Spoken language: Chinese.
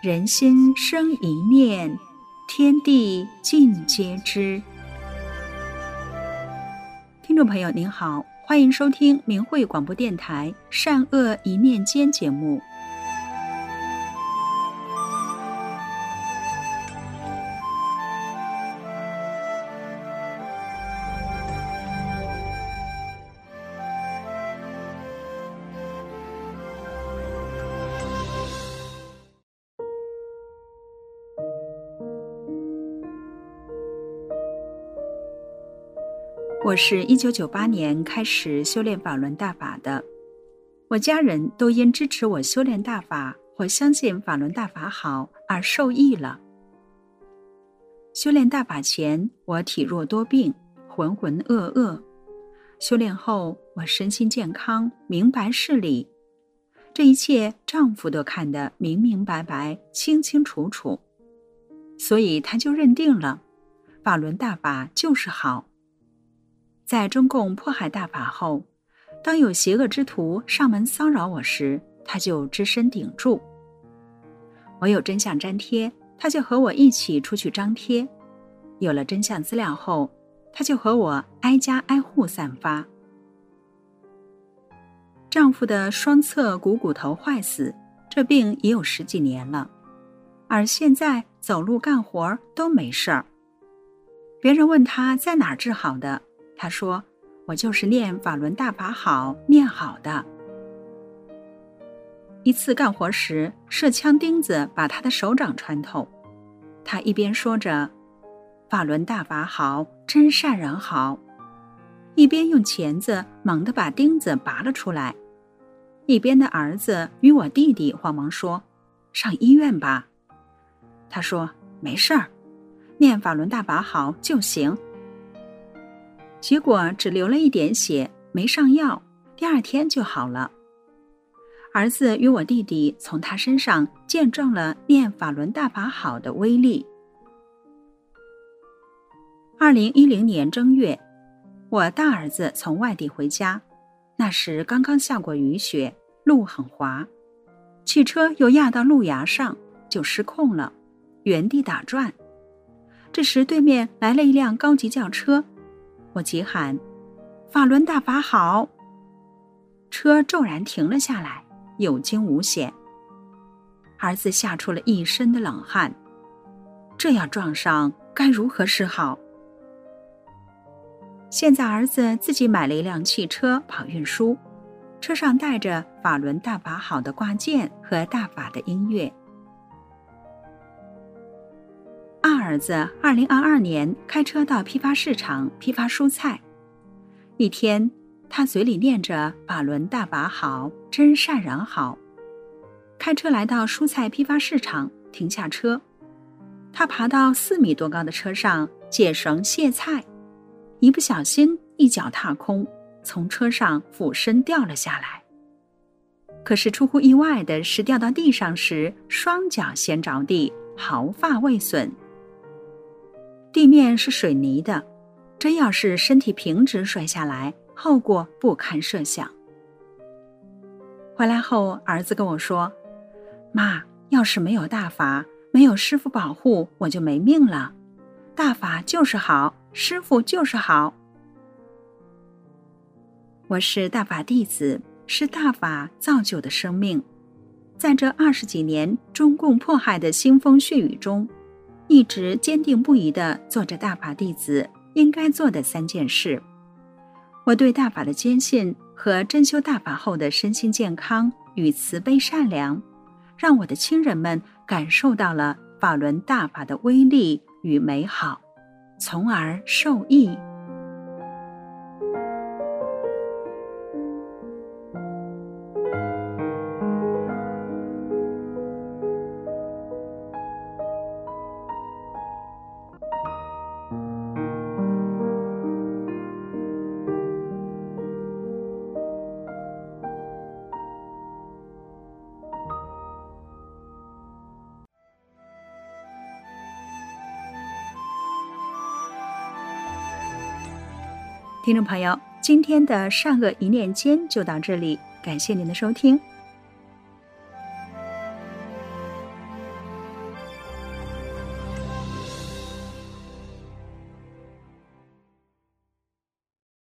人心生一念，天地尽皆知。听众朋友您好，欢迎收听明慧广播电台善恶一念间节目。我是1998年开始修炼法轮大法的，我家人都因支持我修炼大法或相信法轮大法好而受益了。修炼大法前，我体弱多病，浑浑噩噩；修炼后，我身心健康，明白事理。这一切丈夫都看得明明白白，清清楚楚，所以他就认定了法轮大法就是好。在中共迫害大法后，当有邪恶之徒上门骚扰我时，他就只身顶住。我有真相粘贴，他就和我一起出去张贴；有了真相资料后，他就和我挨家挨户散发。丈夫的双侧股头坏死，这病也有10几年了，而现在走路干活都没事儿。别人问他在哪儿治好的，他说：“我就是念法轮大法好，念好的。”一次干活时，射枪钉子把他的手掌穿透，他一边说着“法轮大法好，真善人好”，一边用钳子猛地把钉子拔了出来。一边的儿子与我弟弟慌忙说：“上医院吧。”他说：“没事儿，念法轮大法好就行。”结果只流了一点血，没上药，第2天就好了。儿子与我弟弟从他身上见证了念法轮大法好的威力。2010年正月，我大儿子从外地回家，那时刚刚下过雨雪，路很滑，汽车又压到路牙上，就失控了，原地打转。这时对面来了一辆高级轿车，我急喊：“法轮大法好！”车骤然停了下来，有惊无险。儿子吓出了一身的冷汗，这要撞上该如何是好？现在儿子自己买了一辆汽车跑运输，车上带着法轮大法好的挂件和大法的音乐。二儿子2022年开车到批发市场批发蔬菜，一天他嘴里念着法轮大法好，真善人好。开车来到蔬菜批发市场，停下车，他爬到4米多高的车上解绳卸菜，一不小心一脚踏空，从车上俯身掉了下来。可是出乎意外的是，掉到地上时双脚先着地，毫发未损。地面是水泥的，真要是身体平直摔下来，后果不堪设想。回来后，儿子跟我说：“妈，要是没有大法，没有师父保护，我就没命了。大法就是好，师父就是好。”我是大法弟子，是大法造就的生命。在这20几年中共迫害的腥风血雨中，一直坚定不移地做着大法弟子应该做的3件事。我对大法的坚信和真修大法后的身心健康与慈悲善良，让我的亲人们感受到了法轮大法的威力与美好，从而受益。听众朋友，今天的善恶一念间就到这里，感谢您的收听，